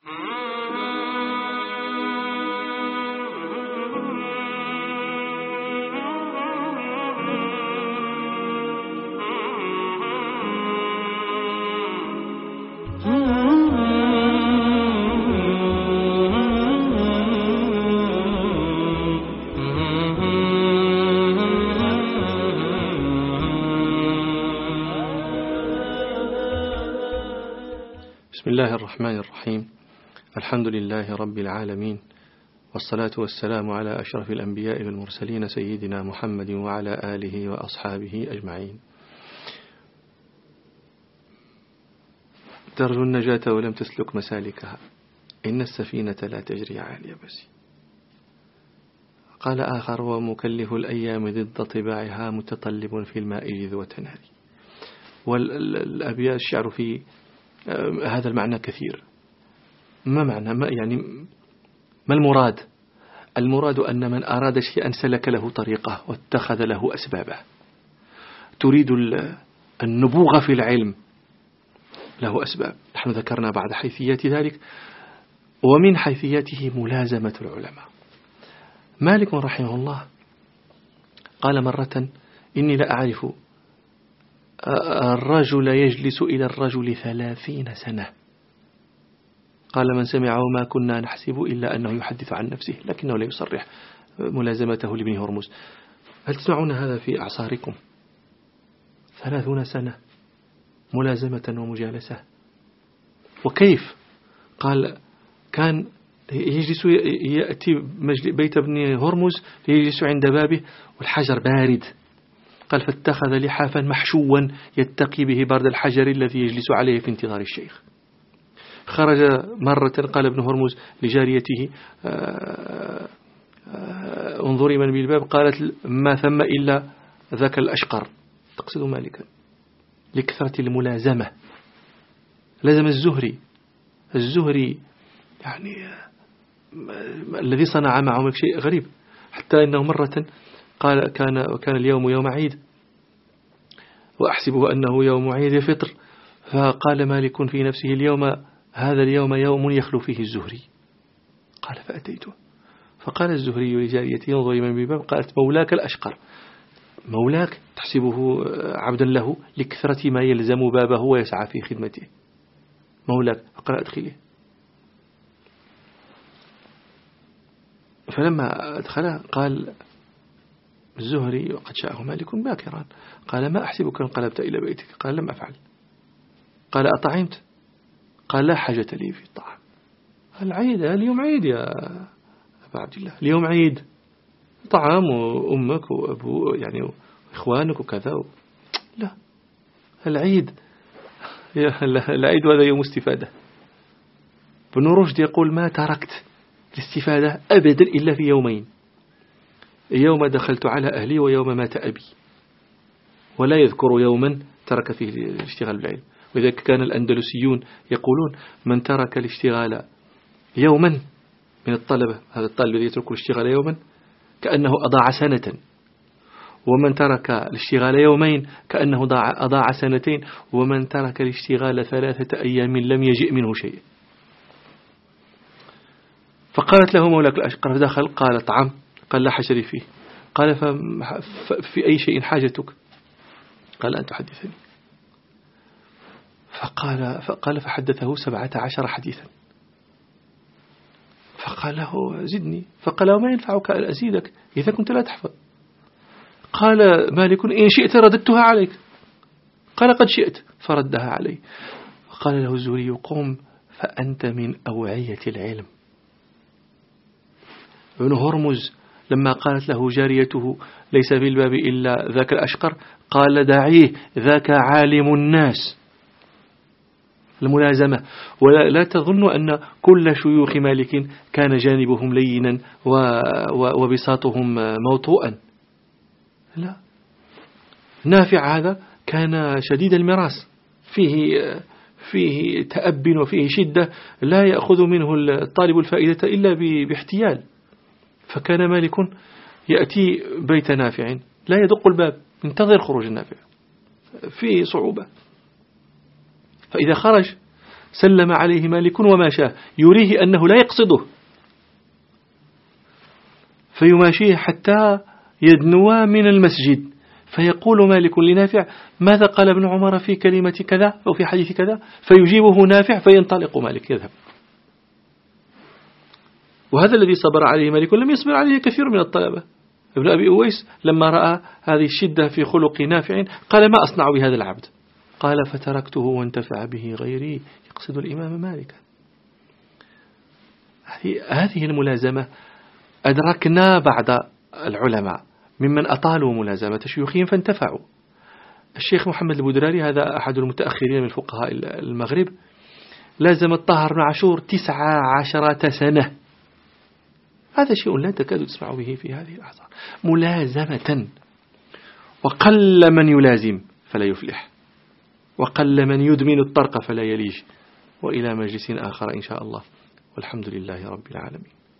بسم الله الرحمن الرحيم. الحمد لله رب العالمين، والصلاة والسلام على أشرف الأنبياء والمرسلين سيدنا محمد وعلى آله وأصحابه أجمعين. ترجو النجاة ولم تسلك مسالكها، إن السفينة لا تجري على اليبس. قال آخر: ومكلف الأيام ضد طباعها متطلب في الماء جذوة نار. والأبيات الشعر في هذا المعنى كثير. ما معنى ما المراد؟ المراد أن من أراد شيئا سلك له طريقه واتخذ له أسبابه. تريد النبوغ في العلم، له أسباب، نحن ذكرنا بعض حيثيات ذلك، ومن حيثياته ملازمة العلماء. مالك رحمه الله قال مرة: إني لا أعرف الرجل يجلس إلى الرجل 30 سنة. قال: من سمعه ما كنا نحسب إلا أنه يحدث عن نفسه، لكنه لا يصرح ملازمته لابن هرمز. هل تسمعون هذا في أعصاركم؟ 30 سنة ملازمة ومجالسة. وكيف؟ قال: كان يجلس، يأتي بيت ابن هرمز يجلس عند بابه والحجر بارد. قال: فاتخذ لحافا محشوا يتقي به برد الحجر الذي يجلس عليه في انتظار الشيخ. خرج مرة، قال ابن هرمز لجاريته: انظري من بالباب. قالت: ما ثم إلا ذاك الأشقر، تقصد مالكا، لكثرة الملازمة. لازم الزهري يعني الذي صنع معه شيء غريب، حتى إنه مرة قال: كان اليوم يوم عيد وأحسبه أنه يوم عيد فطر. فقال مالك في نفسه: هذا اليوم يوم يخلو فيه الزهري. قال: فأتيته. فقال الزهري لجاريته: انظري من بباب. قالت: مولاك الأشقر. مولاك تحسبه عبدا له لكثرة ما يلزم بابه ويسعى في خدمته. مولاك. فقال: أدخله. فلما أدخله قال الزهري وقد شاءه مالك باكرا: قال: ما أحسبك انقلبت إلى بيتك؟ قال: لم أفعل. قال: أطعمت؟ قال: لا حاجة لي في الطعام. العيد، اليوم عيد يا أبا عبد الله، اليوم عيد، طعام وأمك وأبو يعني وإخوانك وكذا لا، العيد العيد هذا يوم استفادة. ابن رشد يقول: ما تركت الاستفادة أبدا إلا في يومين: يوم دخلت على أهلي ويوم مات أبي. ولا يذكر يوما ترك فيه الاشتغال بالعلم. وإذا كان الأندلسيون يقولون: من ترك الاشتغال يوما من الطلبة، هذا الطالب الذي يترك الاشتغال يوما كأنه أضاع سنة، ومن ترك الاشتغال يومين كأنه أضاع سنتين، ومن ترك الاشتغال 3 أيام لم يجئ منه شيء. فقالت له مولاك الأشقر. فدخل قال: طعام. قال: لا حاجة لي فيه. قال: في أي شيء حاجتك؟ قال: أن تحدثني. فقال فحدثه 17 حديثا. فقال له: زدني. فقال: وما ينفعك أن أزيدك إذا كنت لا تحفظ؟ قال مالك: إن شئت رددتها عليك. قال: قد شئت. فردها عليه. فقال له الزهري: قم فأنت من أوعية العلم. ابن هرمز لما قالت له جاريته: ليس في الباب إلا ذاك الأشقر، قال: دعيه، ذاك عالم الناس. الملازمة. ولا تظن أن كل شيوخ مالك كان جانبهم لينا وبساطهم موطوءا، لا. نافع هذا كان شديد المراس، فيه تأب وفيه شدة، لا يأخذ منه الطالب الفائدة إلا باحتيال. فكان مالك يأتي بيت نافع لا يدق الباب، ينتظر خروج النافع، فيه صعوبة. فإذا خرج سلم عليه مالك وماشاه يريه أنه لا يقصده، فيماشيه حتى يدنوا من المسجد، فيقول مالك لنافع: ماذا قال ابن عمر في كلمة كذا أو في حديث كذا؟ فيجيبه نافع فينطلق مالك يذهب. وهذا الذي صبر عليه مالك لم يصبر عليه كثير من الطلبة. ابن أبي أويس لما رأى هذه الشدة في خلق نافع قال: ما أصنع بهذا العبد؟ قال: فتركته وانتفع به غيري، يقصد الإمام مالك. هذه الملازمة أدركنا بعض العلماء ممن أطالوا ملازمة شيوخهم فانتفعوا. الشيخ محمد البدراري هذا أحد المتأخرين من فقهاء المغرب، لازم الطاهر بن عاشور 19 سنة. هذا شيء لا تكاد تسمع به في هذه الأعصار، ملازمة. وقل من يلازم فلا يفلح، وقل من يدمن الطرق فلا يليج. وإلى مجلس آخر إن شاء الله، والحمد لله رب العالمين.